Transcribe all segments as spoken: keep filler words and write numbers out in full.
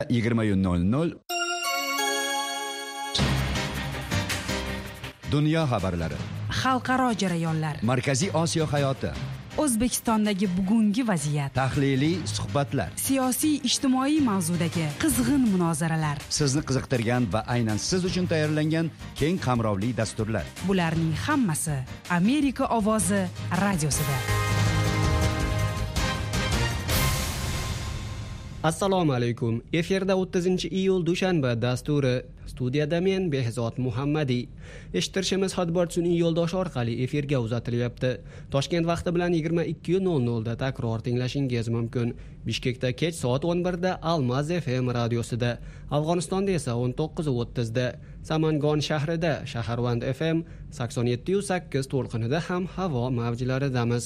yigirma nol nol Dunyo xabarlari, xalqaro jarayonlar, Markaziy Osiyo hayoti, O'zbekistondagi bugungi vaziyat, tahliliy suhbatlar, siyosiy ijtimoiy mavzudagi qizg'in munozaralar, sizni qiziqtirgan va aynan siz uchun tayyorlangan keng qamrovli dasturlar. Bularning hammasi Amerika ovozi radiosida. Assalomu alaykum. Efirda o'ttizinchi iyul dushanba dasturi. Studiyada men Behzod Muhammadiy. Eshittirishimiz Hotbird-sun'iy yo'ldosh orqali efirga uzatilyapti. Toshkent vaqti bilan yigirma ikki nol nol da takror tinglashingiz mumkin. Bishkekda kech soat o'n birda Almaz F M radiosida, Afg'onistonda esa o'n to'qqiz o'ttiz da, Samangon shahrida Shaharvand F M sakson yetti nuqta sakkiz to'lqinida ham havo mavjlaridamiz.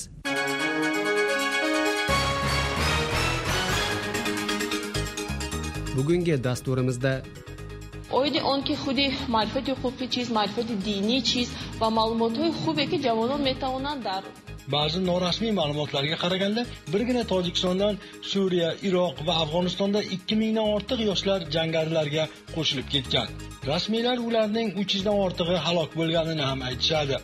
bugungi dasturimizda اوید آن که خودی معرفت حقوقی چیز، معرفت دینی چیز و معلومات‌های خوبی که جوانان میتوانند در ba'zi norasmiy ma'lumotlarga qaraganda birgina Tojikistondan Suriya, Iroq va Afg'onistonda ikki mingdan ortiq yoshlar jangarilarga qo'shilib ketgan. Rasmiylar ularning uch yuzdan ortig'i halok bo'lganini ham aytishadi.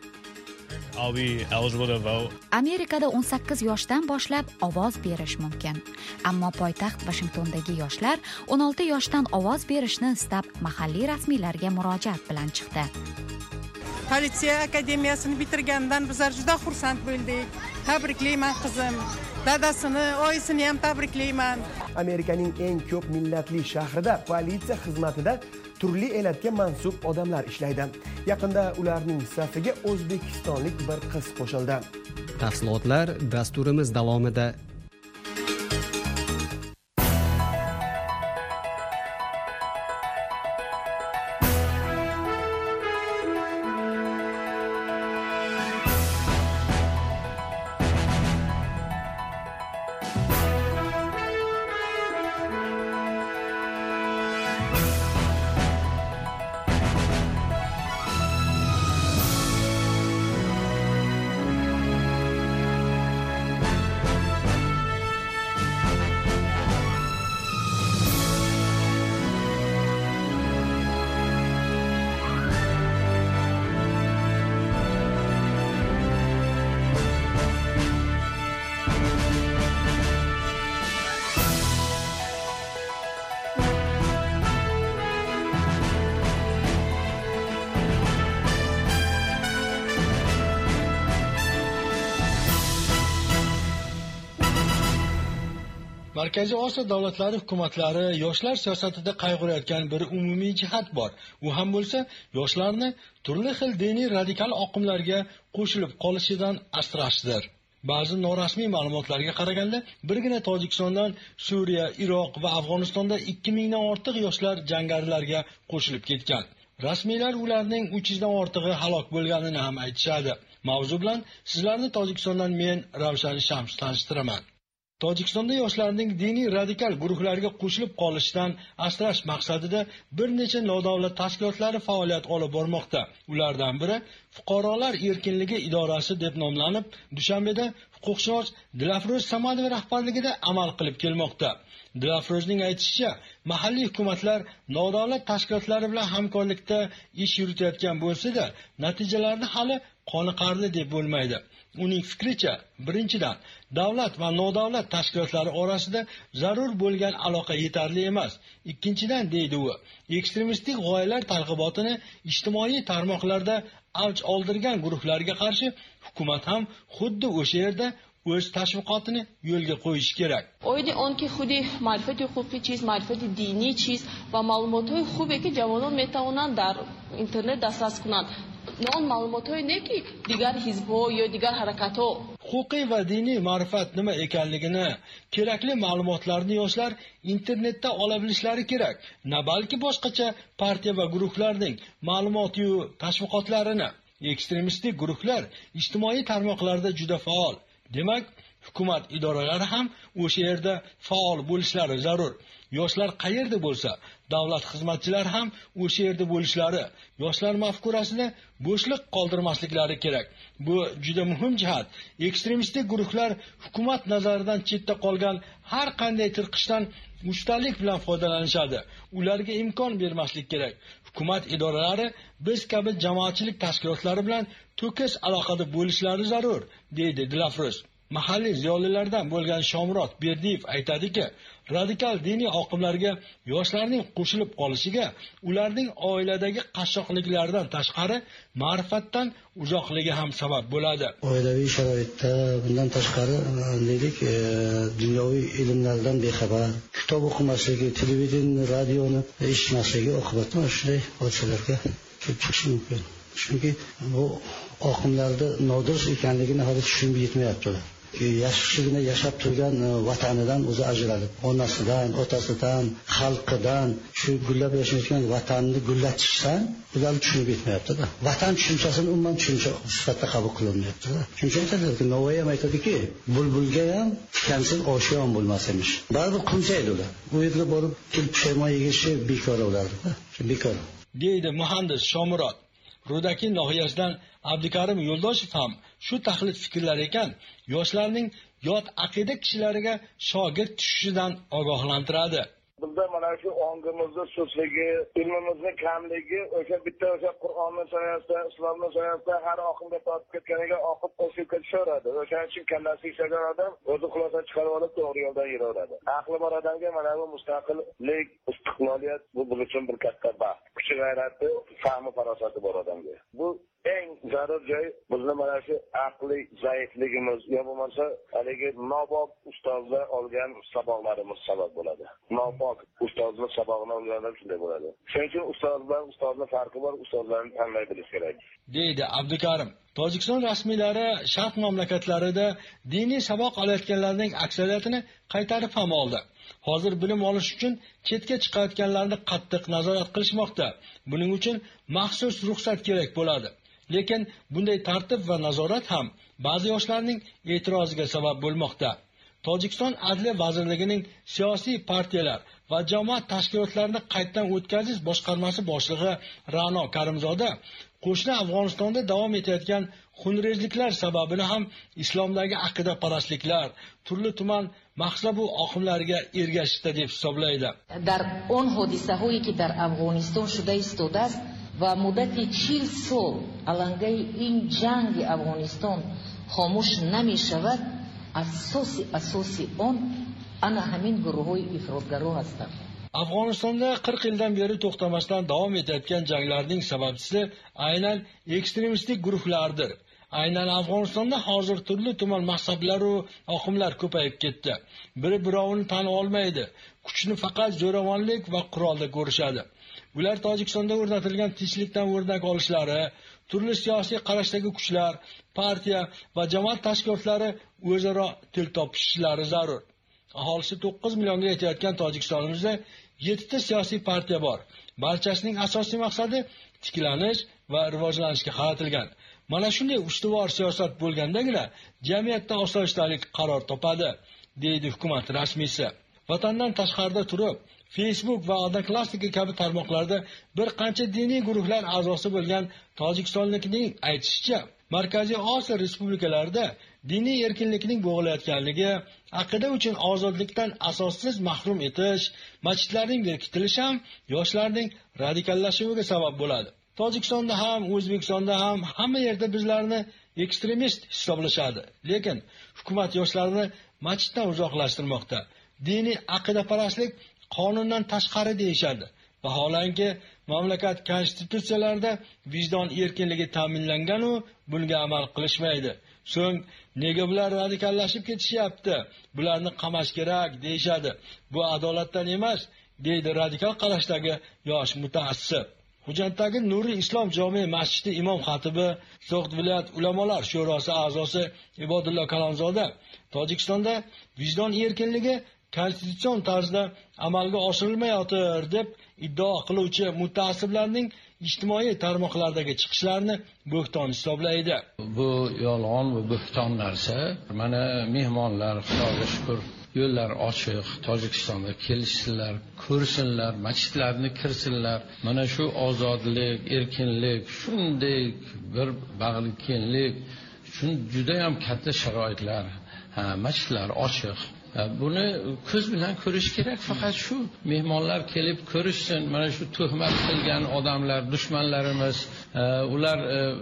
Amerikada o'n sakkiz yoshdan boshlab ovoz berish mumkin. Ammo poytaxt Vashingtondagi yoshlar o'n olti yoshdan ovoz berishni istab mahalliy rasmiylarga murojaat bilan chiqdi. Politsiya akademiyasini bitirgandan bizlar juda xursand bo'ldik. Tabriklayman qizim. Dadasini, oyisini ham tabriklayman. Amerikaning eng ko'p millatli shahrida politsiya xizmatida turli elatga mansub odamlar ishlaydi. Yaqinda ularning safiga o'zbekistonlik bir qiz qo'shildi. Tafsilotlar dasturimiz davomida. Markaziy Osiyo davlatlari hukumatlari yoshlar siyosatida qayg'urayotgan bir umumiy jihat bor. U ham bo'lsa, yoshlarni turli xil diniy radikal oqimlarga qo'shilib qolishidan asrashdir. Ba'zi norasmiy ma'lumotlarga qaraganda, birgina Tojikistondan Suriya, Iroq va Afg'onistonda ikki mingdan ortiq yoshlar jangarilarga qo'shilib ketgan. Rasmiylar ularning uch yuzdan ortig'i halok bo'lganini ham aytishadi. Mavzu bilan sizlarni Tojikistondan men Ravshan Shams tanishtiraman. Tojikistonda yoshlarning diniy radikal guruhlarga qo'shilib qolishidan asrash maqsadida bir necha nodavlat tashkilotlari faoliyat olib bormoqda. Ulardan biri Fuqarolar erkinligi idorasi deb nomlanib, Dushanbeda huquqshunos Dilafroz Samadov rahbarligida amal qilib kelmoqda. Dilafrozning aytishicha, mahalliy hukumatlar nodavlat tashkilotlari bilan hamkorlikda ish yuritayotgan bo'lsa-da, natijalarni hali qoniqarli deb bo'lmaydi. Uning fikricha, birinchidan, davlat va nodavlat tashkilotlari orasida zarur bo'lgan aloqa yetarli emas. Ikkinchidan, deydi u, ekstremistik g'oyalar targ'ibotini ijtimoiy tarmoqlarda avj oldirgan guruhlarga qarshi hukumat ham xuddi o'sha yerda o'z tashviqotini yo'lga qo'yishi kerak. اوید آن که خودی معرفت حقوقی چیز، معرفت دینی چیز و معلومات‌های خوبی که جوانان میتوانند در اینترنت دسترسی کنند. نه آن معلومات‌های نه که دیگر حزب‌ها یا دیگر حرکت‌ها. Huquqiy va diniy ma'rifat nima ekanligini, kerakli ma'lumotlarni yoshlar internetda ola bilishlari kerak. Na balki boshqacha partiya va guruhlarning ma'lumot-yu tashviqotlarini. Ekstremistik guruhlar ijtimoiy tarmoqlarda juda faol. Demak, Hukumat idoralari ham o'sha yerda faol bo'lishlari zarur. Yoshlar qayerda bo'lsa, davlat xizmatchilari ham o'sha yerda bo'lishlari, yoshlar mafkurasida bo'shliq qoldirmasliklari kerak. Bu juda muhim jihat. Ekstremistik guruhlar hukumat nazaridan chetda qolgan har qanday tirqishdan ustalik bilan foydalanishadi. Ularga imkon bermaslik kerak. Hukumat idoralari biz kabi jamoatchilik tashkilotlari bilan to'kis aloqada bo'lishlari zarur, deydi Dilafruz. Mahalliy ziyolilardan bo'lgan Shomurod Berdiyev aytadiki, radikal diniy oqimlarga yoshlarning qo'shilib qolishiga ularning oiladagi qashshoqliklardan tashqari ma'rifatdan uzoqligi ham sabab bo'ladi. Oilaviy sharoitda bundan tashqari deylik, e, dunyoviy ilmlardan bexabar, kitob o'qimasligi, televideniya, radioni eshitmasligi oqibatda shunday hodisalarga kelib chiqishi mumkin. Chunki bu oqimlarda nodurust ekanligini hali tushunib yetmayapti. Yaxshigina yashab turgan vatanidan o'zi ajralib, onasidan, otasidan, xalqidan, shu gullab yashayotgan vatanni gullatishdan ular tushunib yetmayapti-da. Vatan tushunchasini umuman tushuncha sifatida qabul qilinmayapti-da. Shuncha aytadiki, Navoiy ham aytadiki, bulbulga ham tikansiz oshi ham bo'lmas emish. Baribir qunchaydi ular. U yerga borib kelib pushaymon yegishi bekor bo'lardi-da. Shu bekor. Deydi muhandis Shomurod. Rudaki nohiyasidan Abdukarim Yo'ldoshev ham shu tahlil fikrlar ekan, yoshlarning yot aqida kishilariga shogird tushishidan ogohlantiradi. Bizda mana shu ongimizda sustligi, ilmimizni kamligi, o'sha bitta o'sha Qur'onning soyasida, islomning soyasida har oqimga tortib ketganiga oqib qo'shib ketishaveradi. O'shaning uchun kallasi ishlagan odam o'zi xulosa chiqarib olib to'g'ri yo'ldan yuraveradi. Aqli bor odamga mana bu mustaqillik, istiqloliyat bu biz uchun bir katta baxt. Kuch g'ayrati, fahmi farosati bor odamga. Bu eng zarur joy bizni mana shu aqliy zaifligimiz yo bo'lmasa haligi nobop ustozlar olgan saboqlarimiz sabab bo'ladi. Nopok ustozning sabog'ini olganlar shunday bo'ladi. Shuning uchun ustozlar ustozning farqi bor, ustozlarni tanlay bilish kerak. Deydi Abdukarim. Tojikiston rasmiylari sharq mamlakatlarida diniy saboq olayotganlarning aksariyatini qaytarib ham oldi. Hozir bilim olish uchun chetga chiqayotganlarni qattiq nazorat qilishmoqda. Buning uchun maxsus ruxsat kerak bo'ladi. Lekin bunday tartib va nazorat ham ba'zi yoshlarning e'tiroziga sabab bo'lmoqda. Tojikiston Adliya vazirligining siyosiy partiyalar va jamoat tashkilotlarini qaytadan o'tkazish boshqarmasi boshlig'i Ra'no Karimzoda qo'shni Afg'onistonda davom etayotgan xunrezliklar sababini ham islomdagi aqidaparastliklar, turli tuman mahsabu oqimlarga ergashishda deb hisoblaydi. Dar on hodisahoyi ki dar Afg'oniston shuda istoda ast va muddati чил сол алангаи ин ҷанги Афғонистон хомӯш намешавад, асоси асоси он ана ҳамин гурӯҳҳои ифротгаро ҳастанд. Afg'onistonda qirq yildan beri to'xtamasdan davom etayotgan janglarning sababchisi aynan ekstremistik guruhlardir. Aynan Afg'onistonda hozir turli tuman mazhablar va oqimlar ko'payib ketdi. Biri birovini tan olmaydi. Kuchni faqat zo'ravonlik va qurolda ko'rishadi. Ular Tojikistonda o'rnatilgan tinchlikdan o'rnak olishlari, turli siyosiy qarashdagi kuchlar, partiya va jamoat tashkilotlari o'zaro til topishishlari zarur. Aholisi to'qqiz millionga yetayotgan Tojikistonimizda yettita siyosiy partiya bor. Barchasining asosiy maqsadi tiklanish va rivojlanishga qaratilgan. Mana shunday ustuvor siyosat bo'lgandagina jamiyatda osoyishtalik qaror topadi, deydi hukumat rasmiysi. Vatandan tashqarida turib, Facebook va Odnoklassniki kabi tarmoqlarda bir qancha diniy guruhlar a'zosi bo'lgan Tojikistonlikning aytishicha, Markaziy Osiyo respublikalarida diniy erkinlikning bo'g'ilayotganligi, aqida uchun ozodlikdan asossiz mahrum etish, masjidlarning berkitilishi ham yoshlarning radikallashuviga sabab bo'ladi. Tojikistonda ham, O'zbekistonda ham hamma yerda bizlarni ekstremist hisoblashadi. Lekin hukumat yoshlarni masjiddan uzoqlashtirmoqda. Diniy aqidaparastlik qonundan tashqari deyishadi. Vaholanki mamlakat konstitutsiyalarida vijdon erkinligi ta'minlangan u bunga amal qilishmaydi. So'ng nega bular radikallashib ketishyapti? Bularni qamash kerak deyishadi. Bu adolatdan emas, deydi radikal qarashdagi yosh mutaassib. Xo'jandagi Nuriy Islom jome masjidi imom xatibi, So'g'd viloyat ulamolar shurosi a'zosi Ibodullo Kalonzoda Tojikistonda vijdon erkinligi konstitutsion tarzda amalga oshirilmayotir deb iddao qiluvchi mutaassiblarning ijtimoiy tarmoqlardagi chiqishlarni bo'hton hisoblaydi. Bu yolg'on va bo'hton narsa. Mana mehmonlar, Xudoga shukr, yo'llar ochiq, Tojikistonga kelishsinlar, ko'rsinlar, masjidlarni kirsinlar. Mana shu ozodlik, erkinlik, shunday bir bag'rikenglik, shun juda ham katta sharoitlar. Ha, masjidlar ochiq. Buni ko'z bilan ko'rish kerak, faqat shu mehmonlar kelib ko'rishsin. Mana shu tuhmat qilgan odamlar, dushmanlarimiz, ular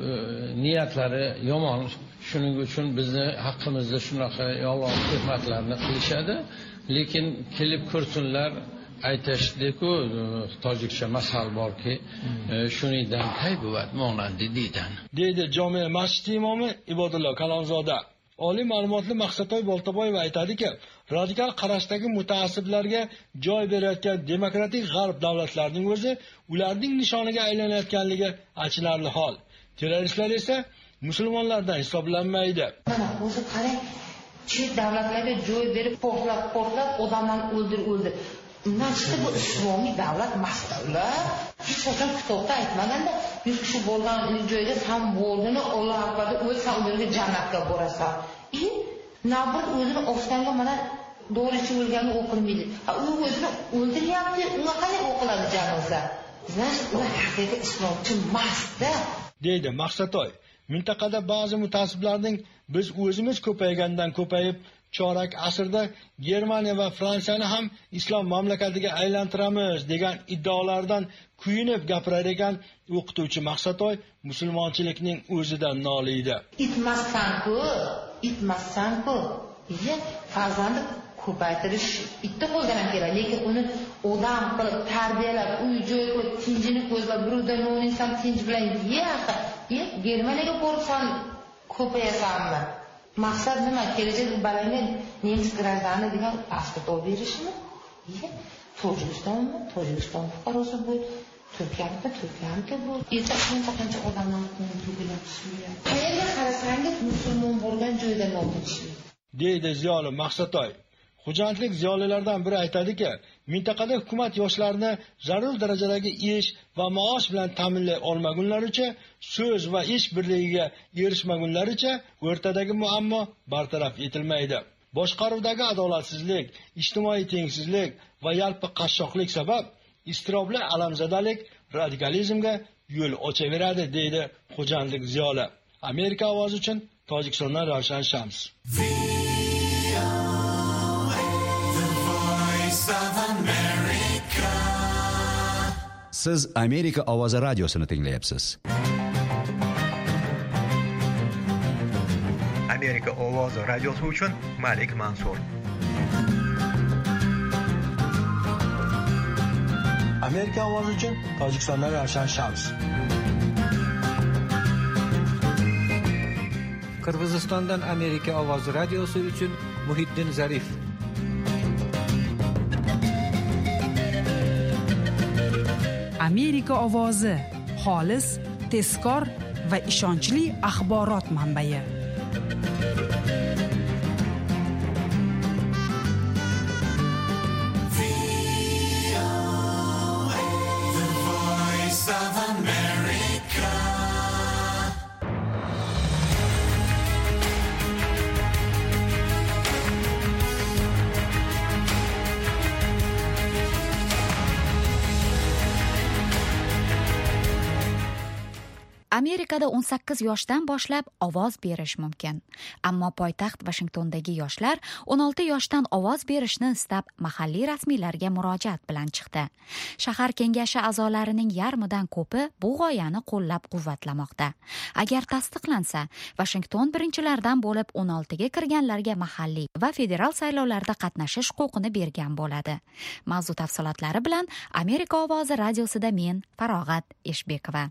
niyatlari yomon. Shuning uchun bizni haqqimizda shunaqa yolg'on tuhmatlarni qilishadi, lekin kelib ko'rsinlar. Aytishdi-ku, tojikcha masal borki, shunidan taybuvat monandi deydan. Deydi jome masjid imomi Ibodullo Kalonzoda. Oliy ma'lumotli Maqsatoy Boltaboyev aytadiki, radikal qarashdagi mutaassiblarga joy berayotgan demokratik g'arb davlatlarining o'zi ularning nishoniga aylanayotganligi achinarli hol. Terroristlar esa musulmonlardan hisoblanmaydi. Mana o'zi qarang, chet davlatlarga joy berib portlab-portlab odamlarni o'ldir o'ldir. Undan chiqib bu islomiy davlat mas'ullar hech qachon kitobda aytmaganda, yuz kishi bo'lgan joyda ham bo'ldini Alloh akbarda o'lsa ularga jannatga borasan. E, nabir o'zini ostonga mana do'richi o'lgani o'qilmaydi. Ha, u o'zini o'ldiryapti, unga qanday o'qiladi janoza? Biz ular haqiqiy islomchi emasda, deydi Maqsatoy. Mintaqada ba'zi mutassiblarning biz o'zimiz ko'paygandan ko'payib chorak asrda Germaniya va Fransiyani ham islom mamlakatiga aylantiramiz degan iddaolardan kuyinib gapirar ekan o'qituvchi Maqsatoy musulmonchilikning o'zidan noliydi. Itmassan-ku, itmassan-ku. Iye, farzandi ko'paytirish bitta qo'ldan ham keladi, lekin uni odam qilib tarbiyalab, uy joy qilib, tinchini ko'zlab, birovdan no'ninsam tinch bilan yeyapti. E, Germaniyaga borsan ko'payasanmi? Maqsad nima? Kelajak balanga nemis gражданы degan pasport olib berishmi? Tojikistonmi? Tojikiston fuqarosi bu, Turkiyaniki, Turkiyaniki bu. Erta qancha qancha odamlarni to'g'rilab tushiradi. Qayerga qarasangiz musulmon bo'lgan joyda notinchlik. Deydi ziyoli Maqsatoy. Xo'jandlik ziyolilaridan biri aytadiki, mintaqada hukumat yoshlarni zarur darajadagi ish va maosh bilan ta'minlay olmagunlaricha, so'z va ish birligiga erishmagunlaricha o'rtadagi muammo bartaraf etilmaydi. Boshqaruvdagi adolatsizlik, ijtimoiy tengsizlik va yalpi qashshoqlik sabab iztirobli alamzadalik radikalizmga yo'l ochaveradi, deydi xo'jandlik ziyoli. Amerika ovozi uchun Tojikistondan Ravshan Shams. Siz Amerika ovozi radiosini tinglayapsiz. Amerika ovozi radiosi uchun Malik Mansur. Amerika ovozi uchun Tojikistondan Ravshan Shams. Qirg'izistondan Amerika ovozi radiosi uchun Muhiddin Zarif. Amerika ovozi xolis, tezkor va ishonchli axborot manbai. Amerikada o'n sakkiz yoshdan boshlab ovoz berish mumkin. Ammo poytaxt Washingtondagi yoshlar o'n olti yoshdan ovoz berishni istab mahalliy rasmiylarga murojaat bilan chiqdi. Shahar kengashi a'zolarining yarmidan ko'pi bu g'oyani qo'llab-quvvatlamoqda. Agar tasdiqlansa, Washington birinchilardan bo'lib o'n oltiga kirganlarga mahalliy va federal saylovlarda qatnashish huquqini bergan bo'ladi. Mavzu tafsilotlari bilan Amerika ovozi radiosida men Farog'at Eshbekova.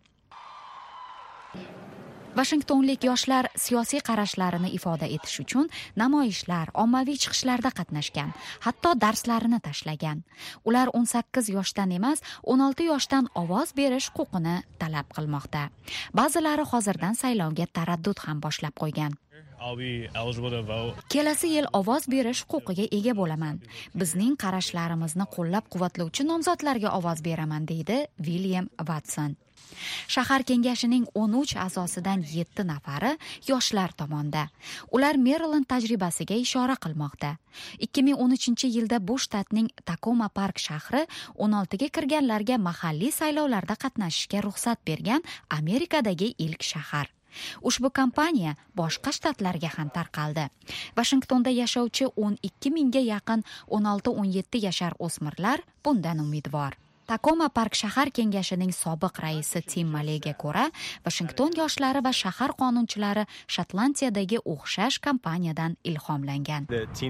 Washingtonlik yoshlar siyosiy qarashlarini ifoda etish uchun namoyishlar, ommaviy chiqishlarda qatnashgan, hatto darslarini tashlagan. Ular o'n sakkiz yoshdan emas, o'n olti yoshdan ovoz berish huquqini talab qilmoqda. Ba'zilari hozirdan saylovga taraddud ham boshlab qo'ygan. Kelasi yil ovoz berish huquqiga ega bo'laman. Bizning qarashlarimizni qo'llab-quvvatlovchi nomzodlarga ovoz beraman, deydi William Watson. Shahar kengashining o'n uch a'zosidan yetti nafari yoshlar tomonda. Ular Maryland tajribasiga ishora qilmoqda. ikki ming o'n uchinchi yilda bu shtatning Tacoma Park shahri o'n oltiga kirganlarga mahalliy saylovlarda qatnashishga ruxsat bergan Amerikadagi ilk shahar. Ushbu kampaniya boshqa shtatlarga ham tarqaldi. Washingtonda yashovchi o'n ikki mingga yaqin o'n olti o'n yetti yashar o'smirlar bundan umidvor. Tacoma Park shahar kengashining sobiq raisi Tim Maleyga ko'ra, Washington yoshlari va shahar qonunchilari Shotlandiyadagi o'xshash kampaniyadan ilhomlangan.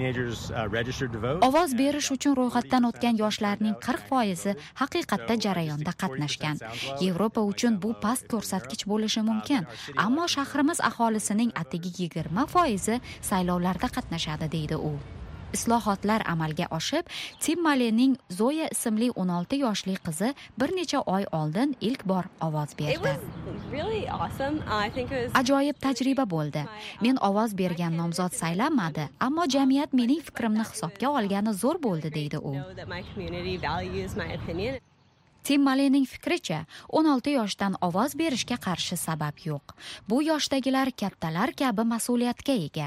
Ovoz berish uchun ro'yxatdan o'tgan yoshlarning qirq foizi haqiqatda jarayonda qatnashgan. Yevropa uchun bu past ko'rsatkich bo'lishi mumkin, ammo shahrimiz aholisining atigi yigirma foizi saylovlarda qatnashadi, deydi u. Islohotlar amalga oshib, Tim Maleyning Zoya ismli o'n olti yoshli qizi bir necha oy oldin ilk bor ovoz berdi. Ajoyib tajriba bo'ldi. Men ovoz bergan nomzod saylanmadi, ammo jamiyat mening fikrimni hisobga olgani zo'r bo'ldi, deydi u. Tim Maleyning fikricha, o'n olti yoshdan ovoz berishga qarshi sabab yo'q. Bu yoshdagilar kattalar kabi mas'uliyatga ega.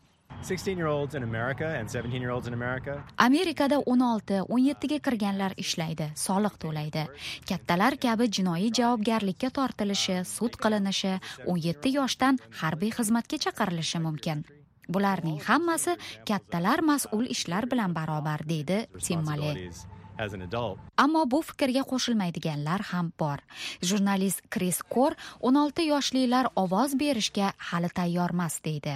Amerikada o'n olti o'n yettiga kirganlar ishlaydi, soliq to'laydi. Kattalar kabi jinoiy javobgarlikka tortilishi, sud qilinishi, o'n yetti yoshdan harbiy xizmatga chaqirilishi mumkin. Bularning hammasi kattalar mas'ul ishlar bilan barobar, deydi Tim Maley. Ammo bu fikrga qo'shilmaydiganlar ham bor. Jurnalist Chris Kor o'n olti yoshlilar ovoz berishga hali tayyormas, deydi.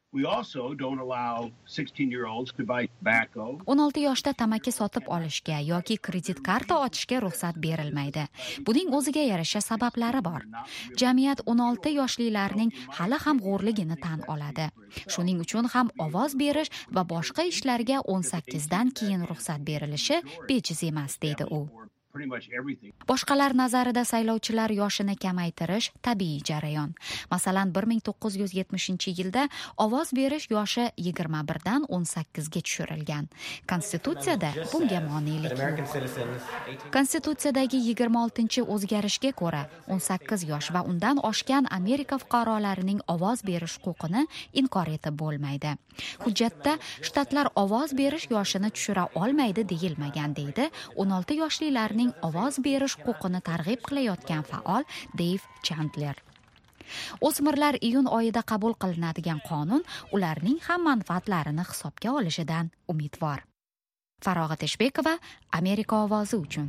o'n olti yoshda tamaki sotib olishga yoki kredit karta ochishga ruxsat berilmaydi. Buning o'ziga yarasha sabablari bor. Jamiyat o'n olti yoshlilarning hali ham g'o'rligini tan oladi. Shuning uchun ham ovoz berish va boshqa ishlarga o'n sakkizdan keyin ruxsat berilishi bejiz emas, deydi u. Boshqalar nazarida saylovchilar yoshini kamaytirish tabiiy jarayon. Masalan, bir ming to'qqiz yuz yetmishinchi yilda ovoz berish yoshi yigirma birdan o'n sakkizga tushirilgan. Konstitutsiyada bunga monelik yo'q. Konstitutsiyadagi yigirma oltinchi o'zgarishga ko'ra, o'n sakkiz yosh va undan oshgan Amerika fuqarolarining ovoz berish huquqini inkor etib bo'lmaydi. Hujjatda shtatlar ovoz berish yoshini tushira olmaydi deyilmagan, deydi o'n olti yoshlilarning ovoz berish huquqini targ'ib qilayotgan faol Dave Chandler. O'smirlar iyun oyida qabul qilinadigan qonun ularning ham manfaatlarini hisobga olishidan umidvor. Farog'at Eshbekova, Amerika ovozi uchun.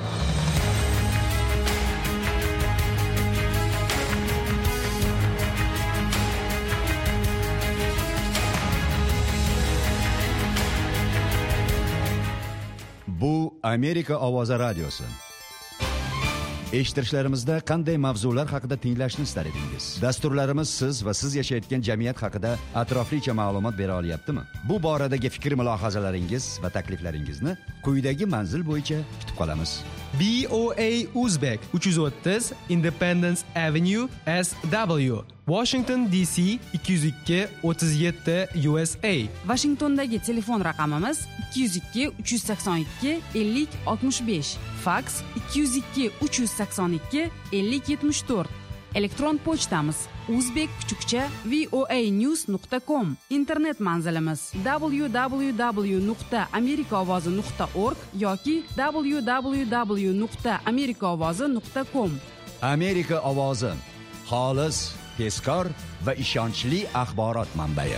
Bu Amerika ovozi radiosi. Eshittirishlarimizda qanday mavzular haqida tinglashni istar edingiz? Dasturlarimiz siz va siz yashayotgan jamiyat haqida atroflicha ma'lumot bera olyaptimi? Bu boradagi fikr-mulohazalaringiz va takliflaringizni quyidagi manzil bo'yicha kutib qolamiz. B O A Uzbek uch yuz o'ttiz Independence Avenue S W Washington D C ikki yuz ikki o'ttiz yetti U S A. Washingtondagi telefon raqamimiz ikki yuz ikki uch yuz sakson ikki ellik oltmish besh, fax ikki yuz ikki uch yuz sakson ikki ellik yetmish to'rt. Elektron pochtamiz uzbek kuchukcha voanews nuqta com. Internet manzilimiz w w w nuqta amerika ovozi nuqta org yoki w w w nuqta amerika ovozi nuqta com. Amerika ovozi, xolis, tezkor va ishonchli axborot manbai.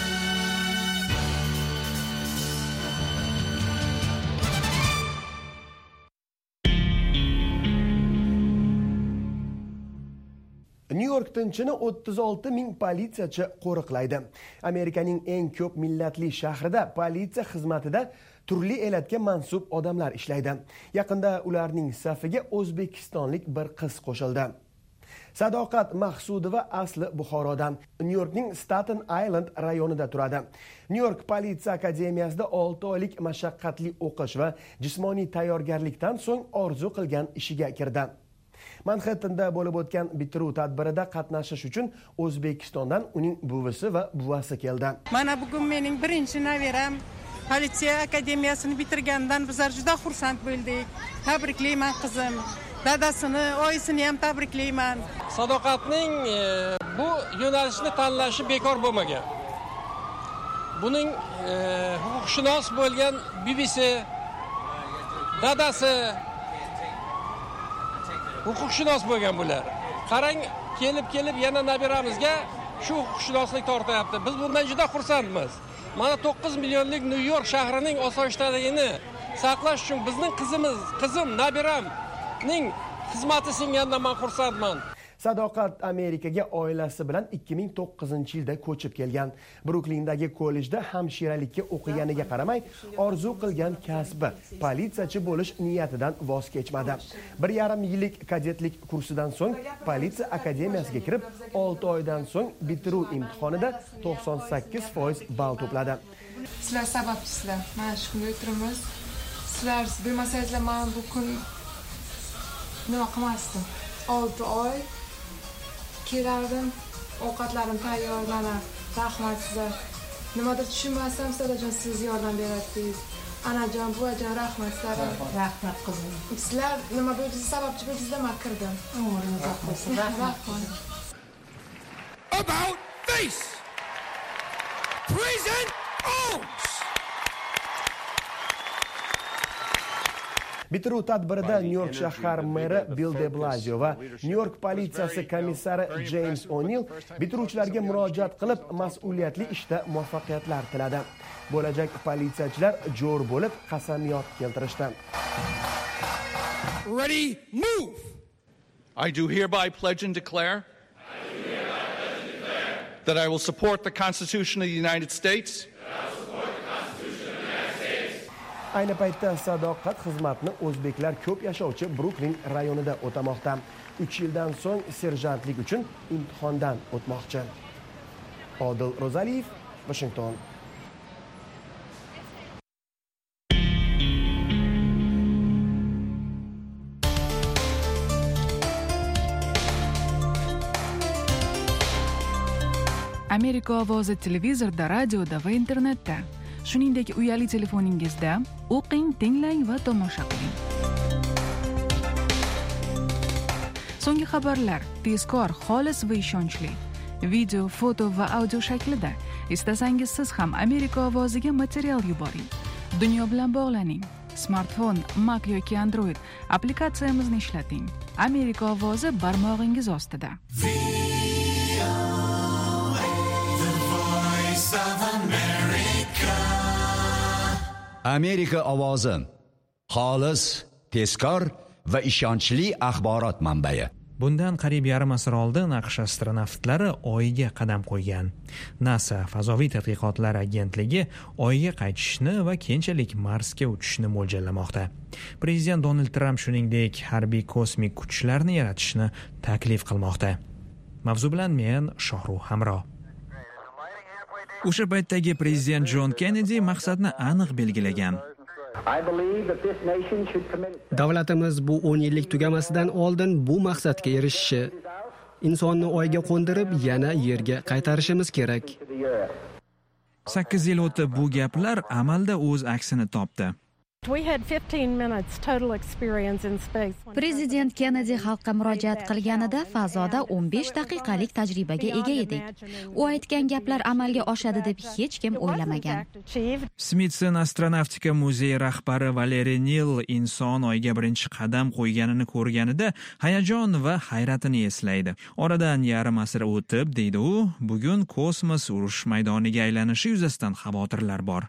Nyu-York tinchini o'ttiz olti ming politsiyachi qo'riqlaydi. Amerikaning eng ko'p millatli shahrida politsiya xizmatida turli elatga mansub odamlar ishlaydi. Yaqinda ularning safiga o'zbekistonlik bir qiz qo'shildi. Sadoqat Mahsudova asli Buxorodan, Nyu-Yorkning Staten Island rayonida turadi. Nyu-York politsiya akademiyasida olti oylik mashaqqatli o'qish va jismoniy tayyorgarlikdan so'ng orzu qilgan ishiga kirdi. Manhattan'da bo'lib o'tgan bitiruv tadbirida qatnashish uchun O'zbekistondan uning buvisi va buvasi keldi. Mana bugun mening birinchi naviram politsiya akademiyasini bitirgandan bizlar juda xursand bo'ldik. Tabriklayman qizim. Dadasini, oyisini ham tabriklayman. Sadoqatning e, bu yo'nalishni tanlashi bekor bo'lmagan. Buning e, huquqshunos bo'lgan bibisi, dadasi huquqshunos bo'lgan bular. Qarang, kelib-kelib yana nabiramizga shu huquqshunoslik tortyapti. Biz bundan juda xursandmiz. Mana to'qqiz millionlik Nyu-York shahrining osoyishtaligini saqlash uchun bizning qizimiz, qizim, nabiramning xizmati singandan men xursandman. Sadoqat Amerikaga oilasi bilan ikki ming to'qqizinchi yilda ko'chib kelgan. Bruklindagi kollejda hamshiralikka o'qiganiga qaramay, orzu qilgan kasbi politsiyachi bo'lish niyatidan voz kechmadi. bir yarim yillik kadetlik kursidan so'ng politsiya akademiyasiga kirib, olti oydan so'ng bitiruv imtihonida to'qson sakkiz foiz ball to'pladi. Sizlar sababchisizlar. Mana shu kunga o'tiramiz. Sizlar bilmasangizlar, men bu kun nima qilmasdim. olti oy kelardim, ovqatlarim tayyorlanib, rahmat sizlar. Nimadir tushunmasam, Sadajon siz yordam beradingiz. Anajon, buvajon, rahmat sizlarga. Rahmat qizim. Sizlar nima bo'ldingiz, sababchi bo'ldingizlar, men kirdim. Rahmat. About face. Prison owns. Bitiruv tadbirida Nyu-York shahar meri Bill de Blasio va Nyu-York politsiyasi komissari James O'Neill bitiruvchilarga murojaat qilib, mas'uliyatli ishda muvaffaqiyatlar tiladi. Bo'lajak politsiyachilar jo'r bo'lib, qasamyod keltirishdi. Ready, move. I do hereby pledge and declare that I will support the Constitution of the United States. Ayni paytda Sadoqat xizmatni o'zbeklar ko'p yashovchi Bruklin rayonida o'tamoqda. uch yildan so'ng serjantlik uchun imtihondan o'tmoqchi. Odil Rozaliyev, Washington. Amerika ovozi televizorda, radioda va internetda, shuningdek uyali telefoningizda o'qing, tinglang va tomosha qiling. So'nggi xabarlar tezkor, xolis va ishonchli. Video, foto va audio shaklida. Istasangiz siz ham Amerika ovoziga material yuboring. Dunyo bilan bog'laning. Smartfon, Mac yoki Android applikatsiyamizni ishlating. Amerika ovozi barmog'ingiz ostida. Amerika ovozi xolis, tezkor va ishonchli axborot manbai. Bundan qariyb yarim asr oldin AQSh astronavtlari Oyga qadam qo'ygan. NASA fazoviy tadqiqotlar agentligi Oyga qaytishni va keyinchalik Marsga uchishni mo'ljallamoqda. Prezident Donald Trump shuningdek harbiy kosmik kuchlarni yaratishni taklif qilmoqda. Mavzu bilan men Shohruh Hamro. O'sha paytdagi prezident John Kennedy maqsadni aniq belgilagan. Davlatimiz bu o'n yillik tugamasidan oldin bu maqsadga erishishi, insonni Oyga qo'ndirib, yana Yerga qaytarishimiz kerak. sakkiz yil o'tib bu gaplar amalda o'z aksini topdi. Prezident Kennedy xalqqa murojaat qilganida fazoda o'n besh daqiqalik tajribaga ega edik. U aytgan gaplar amalga oshadi deb hech kim o'ylamagan. Smithson astronavtika muzeyi rahbari Valery Neal inson Oyga birinchi qadam qo'yganini ko'rganida hayajon va hayratini eslaydi. Oradan yarim asr o'tib, deydi u, bugun kosmos urush maydoniga aylanishi yuzasidan xavotirlar bor.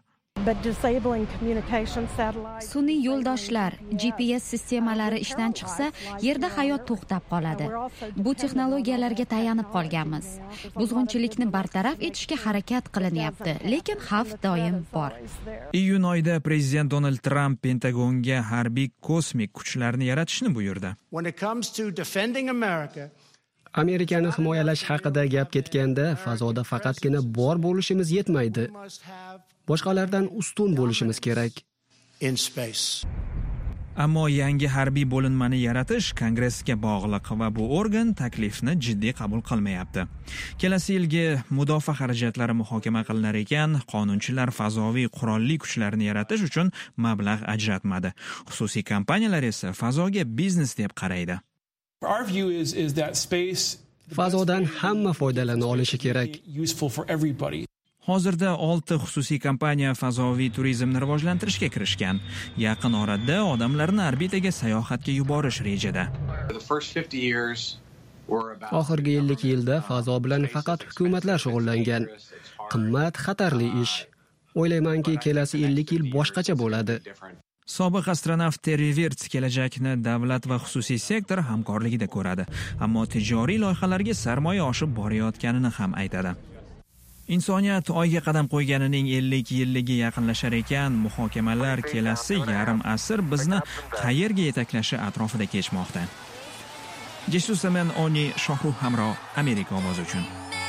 Sun'iy yo'ldoshlar, G P S sistemalari ishdan chiqsa, Yerda hayot to'xtab qoladi. Bu texnologiyalarga tayanib qolganmiz. Buzg'unchilikni bartaraf etishga harakat qilinyapti, lekin xavf doim bor. Iyun oyida prezident Donald Trump Pentagonga harbiy kosmik kuchlarni yaratishni buyurdi. Amerikani himoyalash haqida gap ketganda, fazoda faqatgina bor bo'lishimiz yetmaydi. Boshqalardan ustun bo'lishimiz kerak. Ammo yangi harbiy bo'linmani yaratish Kongressga bog'liq va bu organ taklifni jiddiy qabul qilmayapti. Kelasi yilgi mudofaa xarajatlari muhokama qilinar ekan, qonunchilar fazoviy qurolli kuchlarni yaratish uchun mablag' ajratmadi. Xususiy kompaniyalar esa fazoga biznes deb qaraydi. Our view is is that space Fazodan hamma foydalana olishi kerak. Useful for everybody. Hozirda olti xususiy kompaniya fazoviy turizmni rivojlantirishga kirishgan. Yaqin orada odamlarni orbitaga sayohatga yuborish rejada. Oxirgi ellik yilda fazo bilan faqat hukumatlar shug'ullangan. Qimmat, xatarli ish. O'ylaymanki, kelasi ellik yil boshqacha bo'ladi. Sobiq astronavt Terry Virts kelajakni davlat va xususiy sektor hamkorligida ko'radi, ammo tijoriy loyihalarga sarmoya oshib borayotganini ham aytadi. Insoniyat oyga qadam qo'yganining ellik yilligi yaqinlashar ekan, muhokamalar kelasi yarim asr bizni qayerga yetaklashi atrofida kechmoqda. Jesus Amen Oni Shohruh Hamro, Amerika ovozi uchun.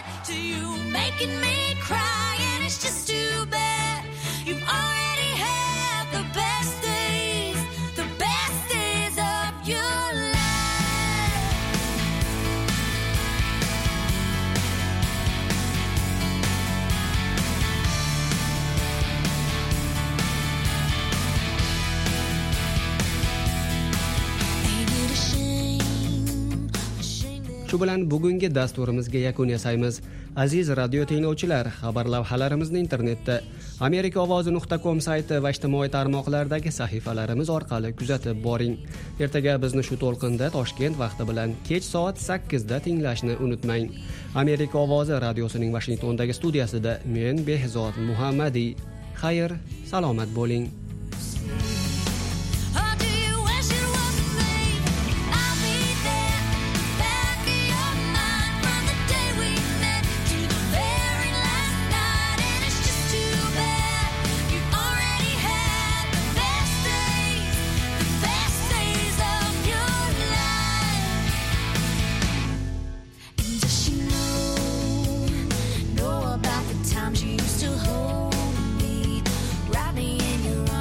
Shu bilan bugungi dasturimizga yakun yasaymiz. Aziz radio tinglovchilar, xabar lavhalarimizni internetda amerika ovozi nuqta com sayti va ijtimoiy tarmoqlardagi sahifalarimiz orqali kuzatib boring. Ertaga bizni shu to'lqinda Toshkent vaqti bilan kech soat sakkizda tinglashni unutmang. Amerika ovozi radiosining Washingtondagi studiyasida men Behzod Muhammadi. Xayr, salomat bo'ling. Times you used to hold me, wrap me in your arms.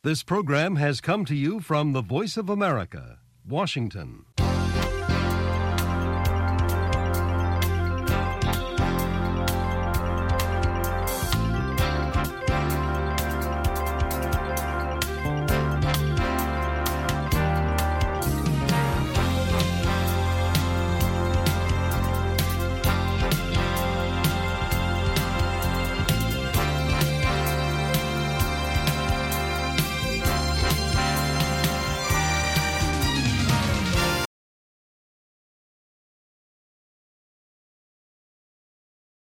This program has come to you from the Voice of America, Washington.